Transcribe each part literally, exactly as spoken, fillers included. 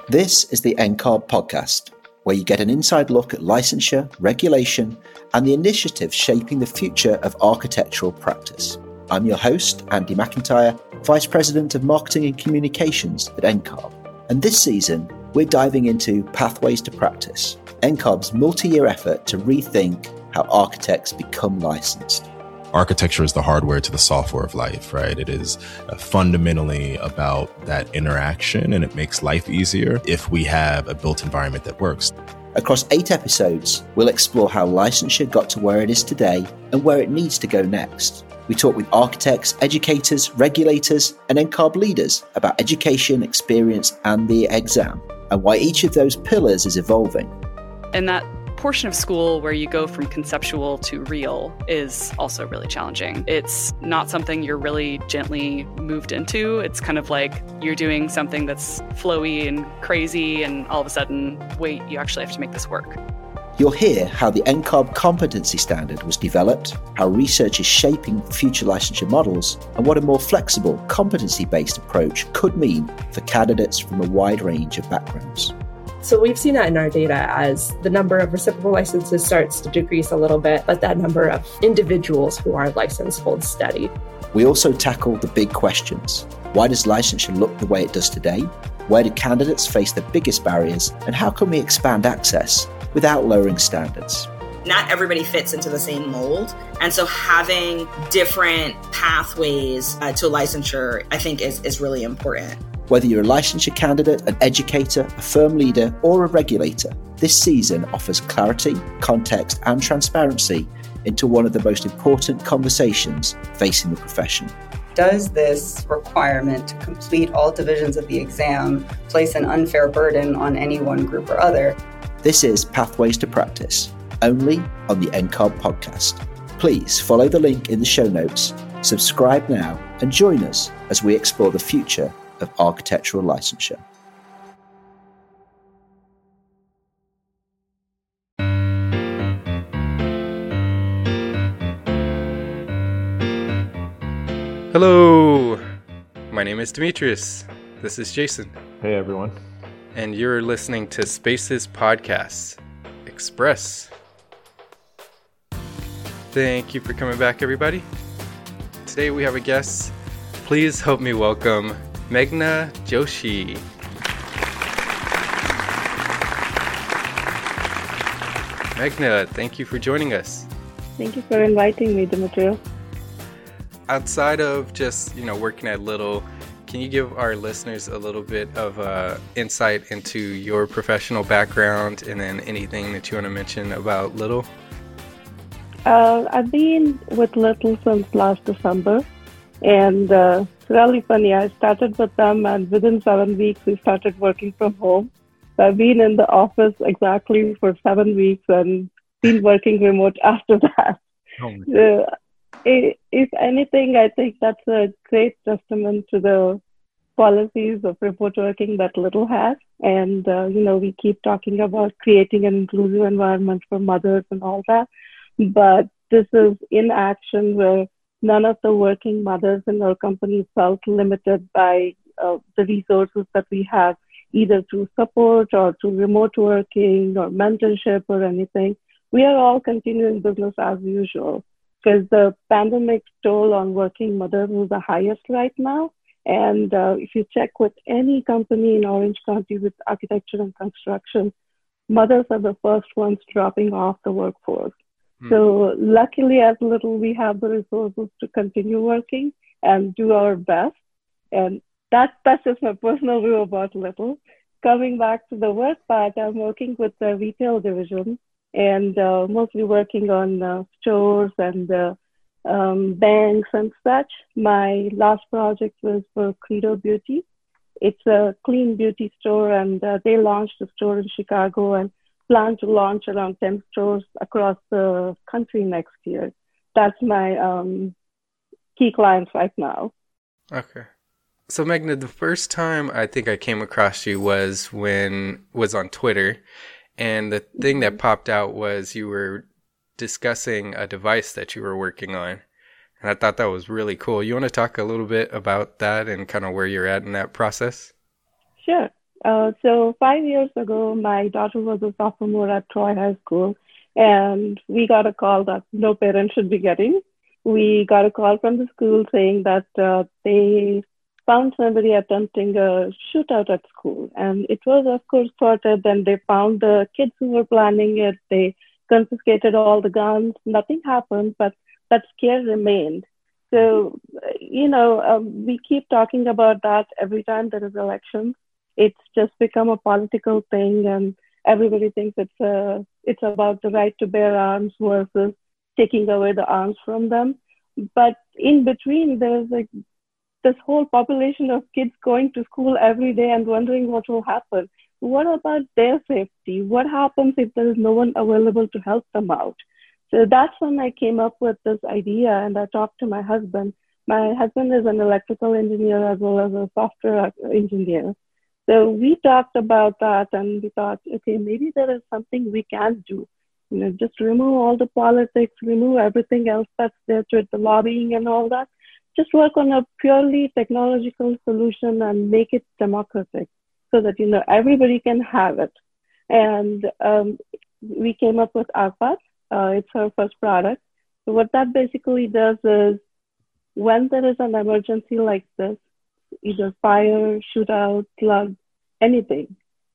This is the N C A R B podcast, where you get an inside look at licensure, regulation, and the initiatives shaping the future of architectural practice. I'm your host, Andy McIntyre, Vice President of Marketing and Communications at N C A R B. And this season, we're diving into Pathways to Practice, N C A R B's multi-year effort to rethink how architects become licensed. Architecture is the hardware to the software of life, right? It is uh, fundamentally about that interaction, and it makes life easier if we have a built environment that works. Across eight episodes, we'll explore how licensure got to where it is today and where it needs to go next. We talk with architects, educators, regulators, and N C A R B leaders about education, experience, and the exam, and why each of those pillars is evolving. And that portion of school where you go from conceptual to real is also really challenging. It's not something you're really gently moved into. It's kind of like you're doing something that's flowy and crazy, and all of a sudden, wait, you actually have to make this work. You'll hear how the N C A R B competency standard was developed, how research is shaping future licensure models, and what a more flexible, competency-based approach could mean for candidates from a wide range of backgrounds. So we've seen that in our data as the number of reciprocal licenses starts to decrease a little bit, but that number of individuals who are licensed holds steady. We also tackle the big questions. Why does licensure look the way it does today? Where do candidates face the biggest barriers? And how can we expand access without lowering standards? Not everybody fits into the same mold. And so having different pathways uh, to licensure, I think, is, is really important. Whether you're a licensure candidate, an educator, a firm leader, or a regulator, this season offers clarity, context, and transparency into one of the most important conversations facing the profession. Does this requirement to complete all divisions of the exam place an unfair burden on any one group or other? This is Pathways to Practice, only on the N C A R B podcast. Please follow the link in the show notes, subscribe now, and join us as we explore the future of architectural licensure. Hello, my name is Demetrius. This is Jason. Hey everyone. And you're listening to Spaces Podcasts Express. Thank you for coming back, everybody. Today we have a guest. Please help me welcome Meghna Joshi. Meghna, thank you for joining us. Thank you for inviting me, Demetrius. Outside of just, you know, working at Little, can you give our listeners a little bit of uh, insight into your professional background and then anything that you want to mention about Little? Uh, I've been with Little since last December, and uh, it's really funny. I started with them, and within seven weeks, we started working from home. So I've been in the office exactly for seven weeks and been working remote after that. Oh my uh, If anything, I think that's a great testament to the policies of remote working that Little has. And, uh, you know, we keep talking about creating an inclusive environment for mothers and all that. But this is in action where none of the working mothers in our company felt limited by uh, the resources that we have, either through support or through remote working or mentorship or anything. We are all continuing business as usual, because the pandemic toll on working mothers is the highest right now. And uh, if you check with any company in Orange County with architecture and construction, mothers are the first ones dropping off the workforce. Hmm. So luckily, as Little, we have the resources to continue working and do our best. And that, that's just my personal view about Little. Coming back to the work part, I'm working with the retail division, and uh, mostly working on uh, stores and uh, um, banks and such. My last project was for Credo Beauty. It's a clean beauty store, and uh, they launched a store in Chicago and plan to launch around ten stores across the country next year. That's my um, key clients right now. Okay. So Meghna, the first time I think I came across you was when was on Twitter. And the thing that popped out was you were discussing a device that you were working on. And I thought that was really cool. You want to talk a little bit about that and kind of where you're at in that process? Sure. Uh, so five years ago, my daughter was a sophomore at Troy High School, and we got a call that no parent should be getting. We got a call from the school saying that uh, they found somebody attempting a shootout at school. And it was, of course, sorted. And they found the kids who were planning it. They confiscated all the guns. Nothing happened, but that scare remained. So, you know, um, we keep talking about that every time there is elections. It's just become a political thing, and everybody thinks it's a, it's about the right to bear arms versus taking away the arms from them. But in between, there's like this whole population of kids going to school every day and wondering what will happen. What about their safety? What happens if there is no one available to help them out? So that's when I came up with this idea, and I talked to my husband. My husband is an electrical engineer as well as a software engineer. So we talked about that, and we thought, okay, maybe there is something we can do. You know, just remove all the politics, remove everything else that's there to it, the lobbying and all that. Just work on a purely technological solution and make it democratic so that, you know, everybody can have it. And um, we came up with ARPAT. Uh, it's our first product. So what that basically does is when there is an emergency like this, either fire, shootout, flood, anything,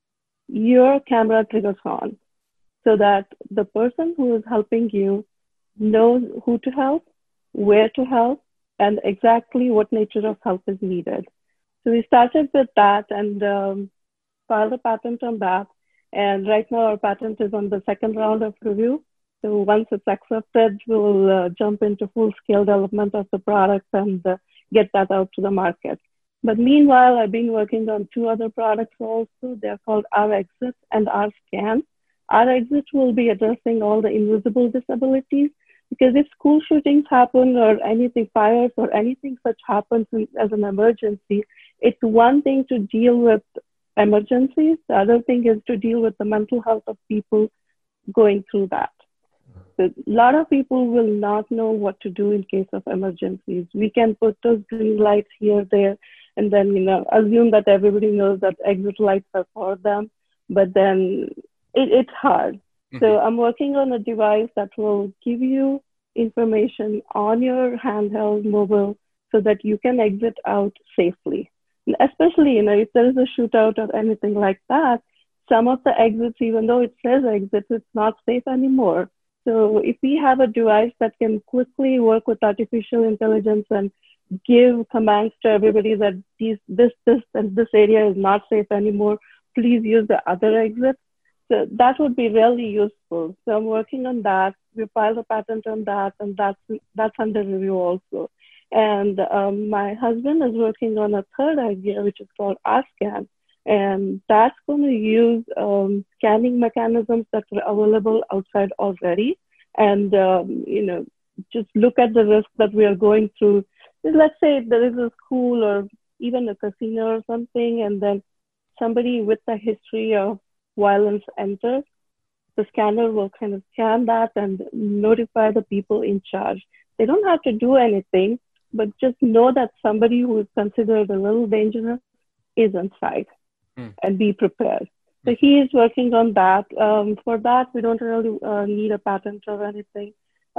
your camera triggers on so that the person who is helping you knows who to help, where to help, and exactly what nature of help is needed. So we started with that and um, filed a patent on that. And right now our patent is on the second round of review. So once it's accepted, we'll uh, jump into full-scale development of the product and uh, get that out to the market. But meanwhile, I've been working on two other products also. They're called R-Exit and R-Scan. R-Exit will be addressing all the invisible disabilities, because if school shootings happen or anything, fires or anything such happens in, as an emergency, it's one thing to deal with emergencies. The other thing is to deal with the mental health of people going through that. So a lot of people will not know what to do in case of emergencies. We can put those green lights here, there, and then, you know, assume that everybody knows that exit lights are for them, but then it, it's hard. Mm-hmm. So I'm working on a device that will give you information on your handheld mobile so that you can exit out safely. And especially, you know, if there is a shootout or anything like that, some of the exits, even though it says exit, it's not safe anymore. So if we have a device that can quickly work with artificial intelligence and give commands to everybody that these, this, this, and this area is not safe anymore, please use the other exit. So that would be really useful. So I'm working on that. We filed a patent on that, and that's, that's under review also. And um, my husband is working on a third idea, which is called R-Scan. And that's going to use um, scanning mechanisms that are available outside already. And, um, you know, just look at the risk that we are going through. Let's say there is a school or even a casino or something, and then somebody with a history of violence enters. The scanner will kind of scan that and notify the people in charge. They don't have to do anything, but just know that somebody who is considered a little dangerous is inside. Mm. And be prepared. So he is working on that. Um, for that, we don't really uh, need a patent or anything.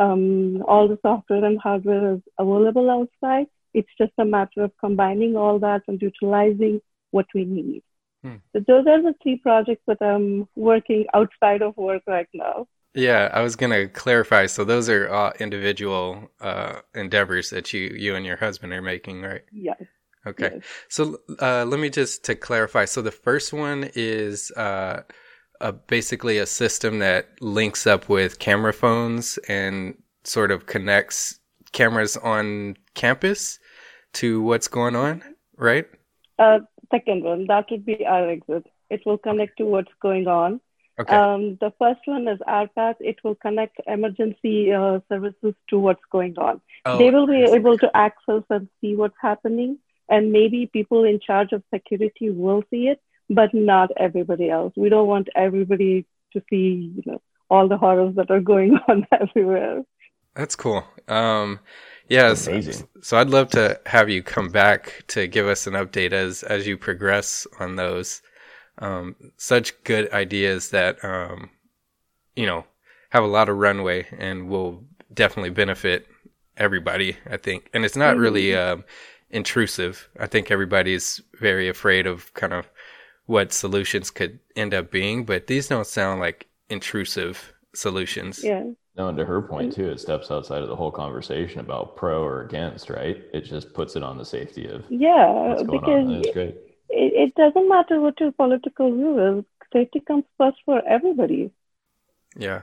Um, all the software and hardware is available outside. It's just a matter of combining all that and utilizing what we need. Hmm. So those are the three projects that I'm working outside of work right now. Yeah, I was going to clarify. So those are uh, individual uh, endeavors that you, you and your husband are making, right? Yes. Okay. Yes. So uh, let me just to clarify. So the first one is uh, a, basically a system that links up with camera phones and sort of connects cameras on campus to what's going on, right? Uh, second one, that would be R-Exit. It will connect to what's going on. Okay. Um, the first one is ARPAT. It will connect emergency uh, services to what's going on. Oh, they will be able to access and see what's happening. And maybe people in charge of security will see it, but not everybody else. We don't want everybody to see, you know, all the horrors that are going on everywhere. That's cool. Um, yeah, so, so I'd love to have you come back to give us an update as as you progress on those. um, such good ideas that, um, you know, have a lot of runway and will definitely benefit everybody, I think. And it's not really um, intrusive. I think everybody's very afraid of kind of what solutions could end up being, but these don't sound like intrusive solutions. Yeah. No, and to her point too, it steps outside of the whole conversation about pro or against, right? It just puts it on the safety of Yeah, what's going because on. That's great. It, it doesn't matter what your political view is. Safety comes first for everybody. Yeah.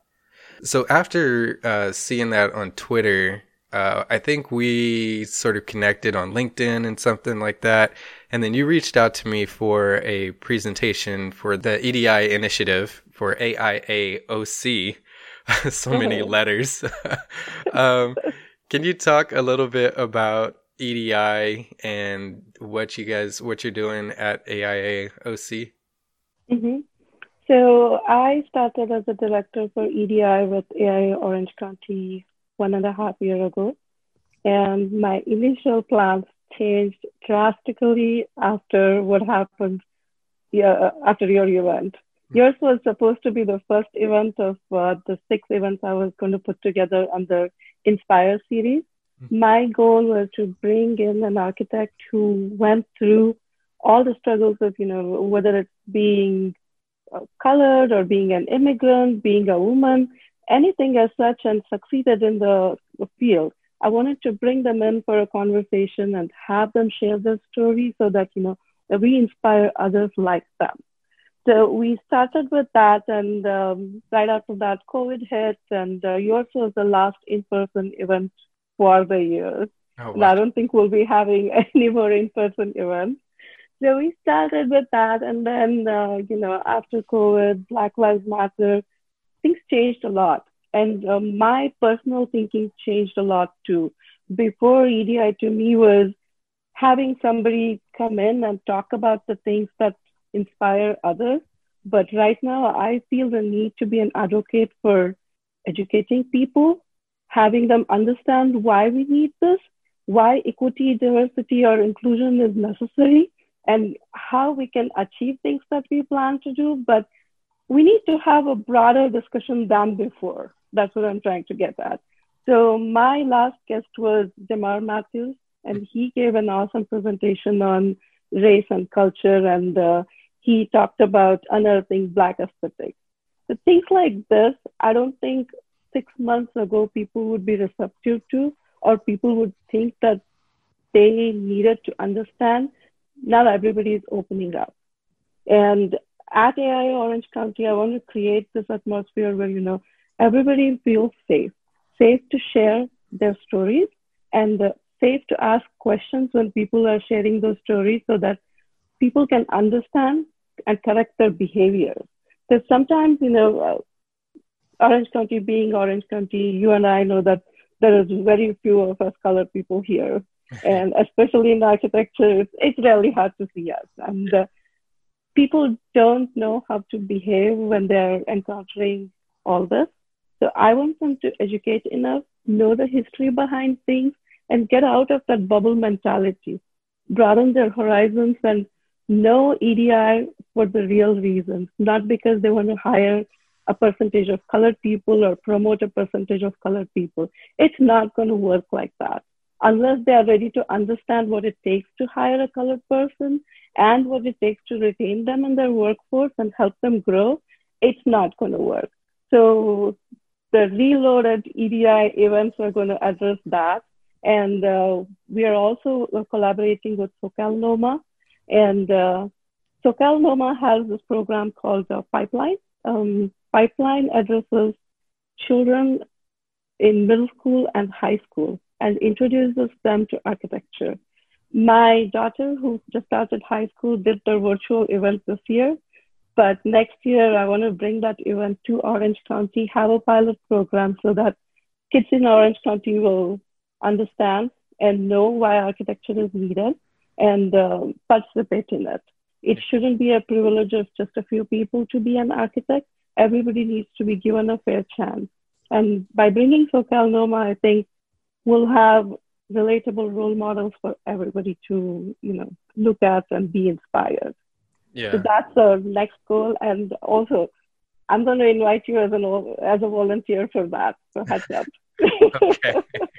So after uh, seeing that on Twitter, uh, I think we sort of connected on LinkedIn and something like that. And then you reached out to me for a presentation for the E D I initiative for A I A O C. So many letters. um, can you talk a little bit about E D I and what you guys, what you're doing at A I A O C? Mm-hmm. So I started as a director for E D I with A I A Orange County one and a half year ago. And my initial plans changed drastically after what happened yeah, after your event. Yours was supposed to be the first event of uh, the six events I was going to put together on the Inspire series. My goal was to bring in an architect who went through all the struggles of, you know, whether it's being uh, colored or being an immigrant, being a woman, anything as such, and succeeded in the, the field. I wanted to bring them in for a conversation and have them share their story so that, you know, we inspire others like them. So we started with that, and um, right after that, COVID hit, and uh, yours was the last in-person event for the year. Oh, and I don't think we'll be having any more in-person events. So we started with that, and then, uh, you know, after COVID, Black Lives Matter, things changed a lot. And uh, my personal thinking changed a lot too. Before E D I to me was having somebody come in and talk about the things that inspire others. But right now, I feel the need to be an advocate for educating people, having them understand why we need this, why equity, diversity, or inclusion is necessary, and how we can achieve things that we plan to do. But we need to have a broader discussion than before. That's what I'm trying to get at. So my last guest was Demar Matthews, and he gave an awesome presentation on race and culture, and uh, he talked about unearthing Black aesthetics. So things like this, I don't think six months ago people would be receptive to, or people would think that they needed to understand. Now everybody is opening up. And at A I A Orange County, I want to create this atmosphere where, you know, everybody feels safe, safe to share their stories, and uh, safe to ask questions when people are sharing those stories so that people can understand and correct their behavior. Because sometimes, you know, uh, Orange County being Orange County, you and I know that there is very few of us colored people here. And especially in architecture, it's, it's really hard to see us. And uh, people don't know how to behave when they're encountering all this. So I want them to educate enough, know the history behind things, and get out of that bubble mentality, broaden their horizons, and know E D I for the real reasons, not because they want to hire a percentage of colored people or promote a percentage of colored people. It's not going to work like that. Unless they are ready to understand what it takes to hire a colored person and what it takes to retain them in their workforce and help them grow, it's not going to work. So the reloaded E D I events are going to address that. And uh, we are also uh, collaborating with SoCal NOMA. And uh, SoCal NOMA has this program called uh, Pipeline. Um, Pipeline addresses children in middle school and high school and introduces them to architecture. My daughter, who just started high school, did the virtual event this year. But next year, I want to bring that event to Orange County, have a pilot program so that kids in Orange County will understand and know why architecture is needed and uh, participate in it. It shouldn't be a privilege of just a few people to be an architect. Everybody needs to be given a fair chance. And by bringing SoCal NOMA, I think we'll have relatable role models for everybody to, you know, look at and be inspired. Yeah. So that's the next goal. And also, I'm going to invite you as an as a volunteer for that. So heads up. Okay,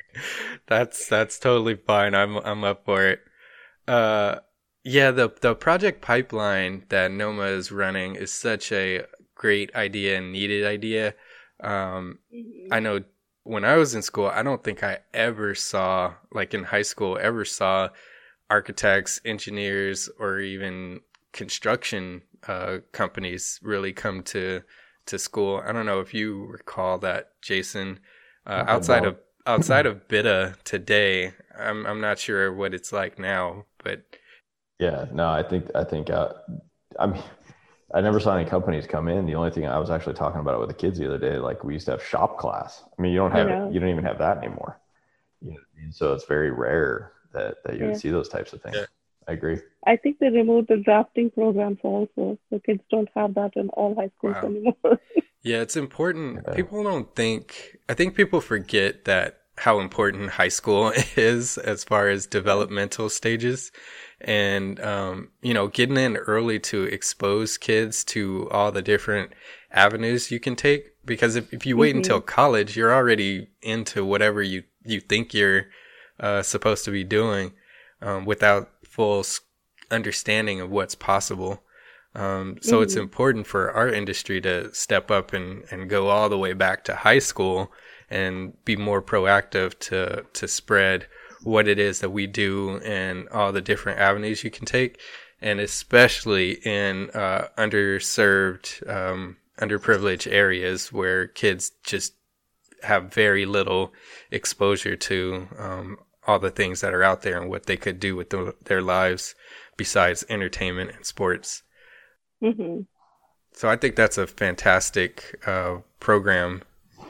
that's that's totally fine. I'm I'm up for it. Uh, yeah, the the project pipeline that Noma is running is such a great idea and needed idea. Um, mm-hmm. I know when I was in school, I don't think I ever saw, like in high school, ever saw architects, engineers, or even construction uh, companies really come to to school. I don't know if you recall that, Jason. Uh, outside of outside of B I D A today, I'm I'm not sure what it's like now, but yeah, no, I think I think uh, I mean, I never saw any companies come in. The only thing I was actually talking about it with the kids the other day, like we used to have shop class. I mean, you don't have yeah. it, you don't even have that anymore. You know what I mean? So it's very rare that that you yeah. would see those types of things. Yeah. I agree. I think they removed the drafting programs also, so kids don't have that in all high schools wow. anymore. Yeah, it's important. Okay. People don't think, I think people forget that how important high school is as far as developmental stages. And, um, you know, getting in early to expose kids to all the different avenues you can take. Because if, if you wait mm-hmm. until college, you're already into whatever you, you think you're uh, supposed to be doing um, without full understanding of what's possible. Um, so mm-hmm. it's important for our industry to step up and, and go all the way back to high school and be more proactive to, to spread what it is that we do and all the different avenues you can take. And especially in, uh, underserved, um, underprivileged areas where kids just have very little exposure to, um, all the things that are out there and what they could do with the, their lives besides entertainment and sports. Mm-hmm. So I think that's a fantastic uh, program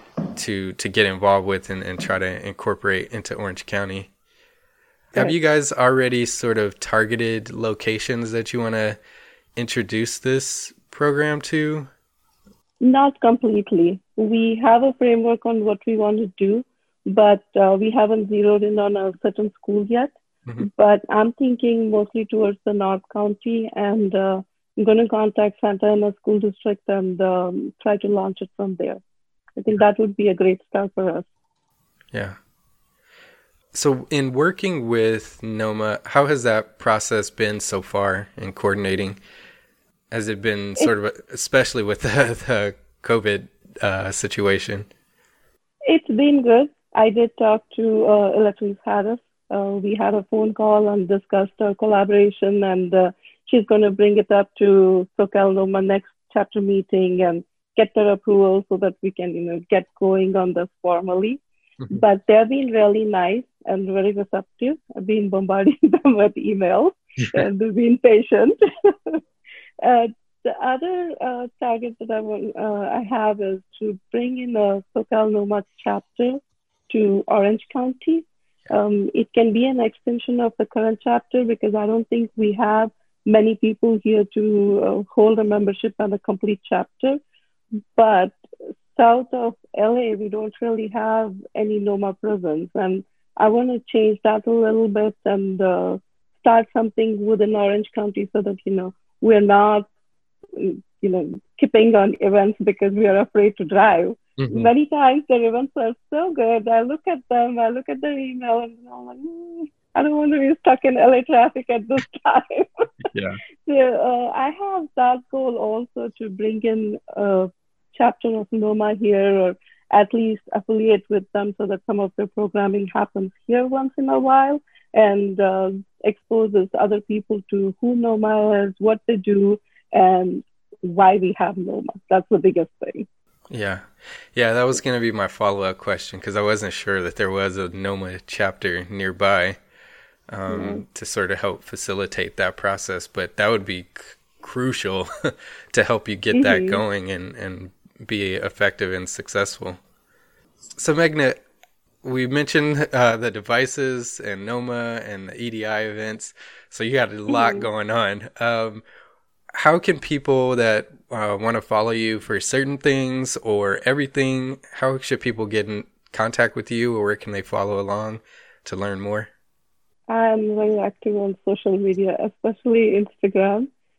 to to get involved with and, and try to incorporate into Orange County. Good. Have you guys already sort of targeted locations that you want to introduce this program to? Not completely. We have a framework on what we want to do, but uh, we haven't zeroed in on a certain school yet. Mm-hmm. But I'm thinking mostly towards the North County, and uh, I'm going to contact Santa Ana School District and um, try to launch it from there. I think that would be a great start for us. Yeah. So in working with Noma, how has that process been so far in coordinating? Has it been sort it's, of, a, especially with the, the COVID uh, situation? It's been good. I did talk to uh, Electrice Harris. Uh, we had a phone call and discussed our collaboration, and uh, she's going to bring it up to SoCal Noma next chapter meeting and get their approval so that we can, you know, get going on this formally. Mm-hmm. But they've been really nice and very receptive. I've been bombarding them with emails and they've been patient. uh, the other uh, target that I, want, uh, I have is to bring in a SoCal Noma chapter to Orange County. Um, it can be an extension of the current chapter because I don't think we have many people here to uh, hold a membership and a complete chapter. But south of L A, we don't really have any Noma presence. And I want to change that a little bit and uh, start something within Orange County so that, you know, we're not, you know, skipping on events because we are afraid to drive. Mm-hmm. Many times the events are so good. I look at them, I look at their email, and I'm like, mm, I don't want to be stuck in L A traffic at this time. Yeah. So uh, I have that goal also to bring in a chapter of Noma here, or at least affiliate with them so that some of their programming happens here once in a while and uh, exposes other people to who Noma is, what they do, and why we have Noma. That's the biggest thing. Yeah. Yeah, that was going to be my follow-up question because I wasn't sure that there was a Noma chapter nearby um, mm-hmm. to sort of help facilitate that process. But that would be c- crucial to help you get mm-hmm. that going and, and be effective and successful. So, Meghna, we mentioned uh, the devices and Noma and the E D I events. So you got a lot mm-hmm. going on. Um, how can people that uh, want to follow you for certain things or everything, how should people get in contact with you, or where can they follow along to learn more? I'm very active on social media, especially Instagram.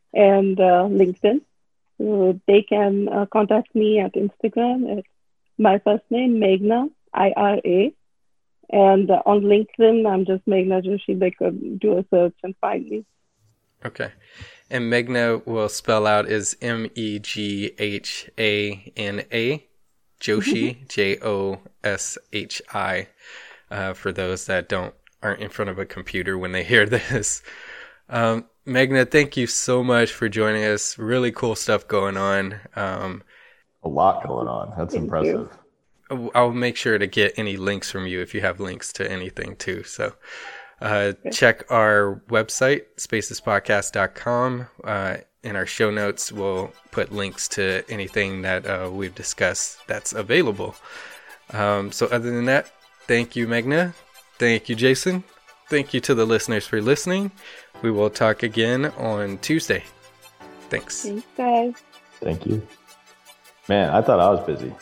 and uh, LinkedIn. So they can uh, contact me at Instagram at my first name, Meghna, I R A. And uh, on LinkedIn, I'm just Meghna Joshi. They could do a search and find me. Okay. And Meghna will spell out is M E G H A N A, Joshi, J O S H I, uh, for those that don't aren't in front of a computer when they hear this. Um, Meghna, thank you so much for joining us. Really cool stuff going on. Um, a lot going on. That's Thank impressive. you. I'll make sure to get any links from you if you have links to anything too. So uh, okay. Check our website, spaces podcast dot com. Uh, in our show notes, we'll put links to anything that uh, we've discussed that's available. Um, so other than that, thank you, Meghna. Thank you, Jason. Thank you to the listeners for listening. We will talk again on Tuesday. Thanks. Thanks, guys. Thank you. Man, I thought I was busy.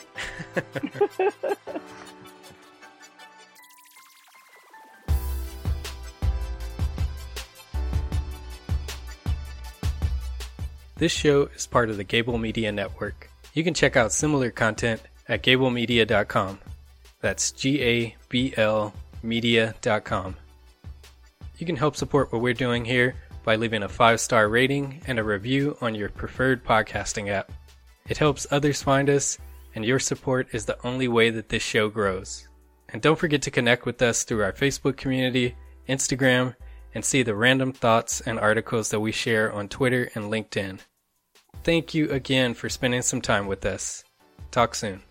This show is part of the Gable Media Network. You can check out similar content at gable media dot com. That's G A B L media dot com. You can help support what we're doing here by leaving a five-star rating and a review on your preferred podcasting app. It helps others find us, and your support is the only way that this show grows. And don't forget to connect with us through our Facebook community, Instagram, and see the random thoughts and articles that we share on Twitter and LinkedIn. Thank you again for spending some time with us. Talk soon.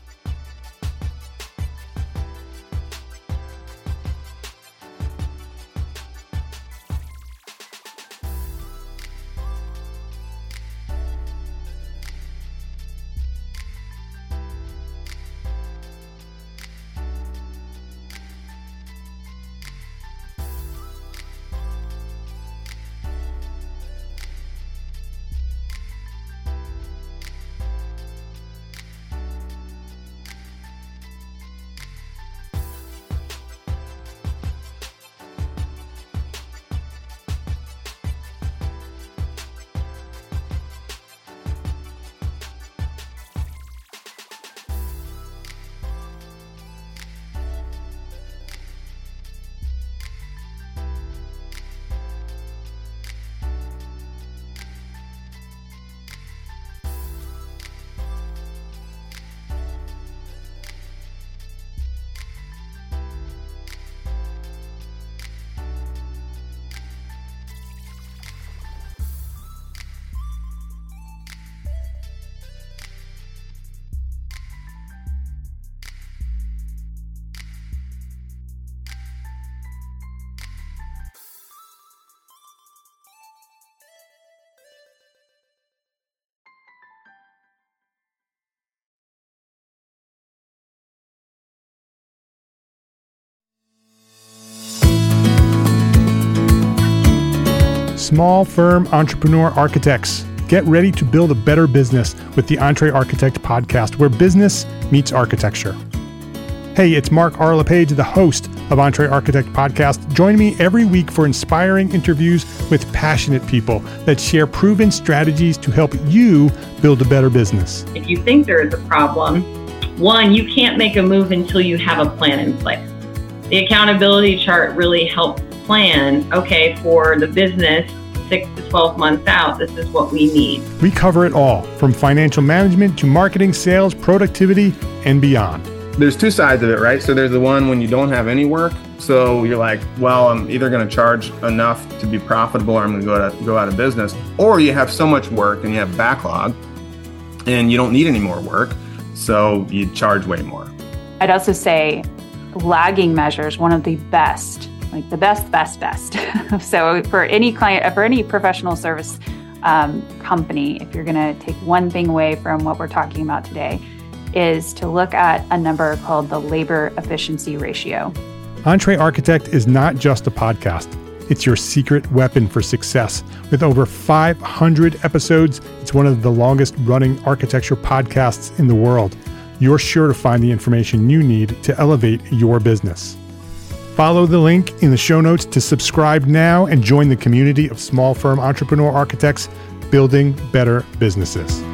Small firm entrepreneur architects. Get ready to build a better business with the EntreArchitect podcast, where business meets architecture. Hey, it's Mark R. LePage, the host of EntreArchitect podcast. Join me every week for inspiring interviews with passionate people that share proven strategies to help you build a better business. If you think there is a problem, one, you can't make a move until you have a plan in place. The accountability chart really helps plan, okay, for the business, six to twelve months out, this is what we need. We cover it all, from financial management to marketing, sales, productivity, and beyond. There's two sides of it, right? So there's the one when you don't have any work. So you're like, well, I'm either going to charge enough to be profitable or I'm going to go to go out of business. Or you have so much work and you have backlog and you don't need any more work. So you charge way more. I'd also say lagging measures, one of the best, like the best, best, best. So for any client, for any professional service um, company, if you're going to take one thing away from what we're talking about today, is to look at a number called the labor efficiency ratio. EntreArchitect is not just a podcast. It's your secret weapon for success. With over five hundred episodes, it's one of the longest running architecture podcasts in the world. You're sure to find the information you need to elevate your business. Follow the link in the show notes to subscribe now and join the community of small firm entrepreneur architects building better businesses.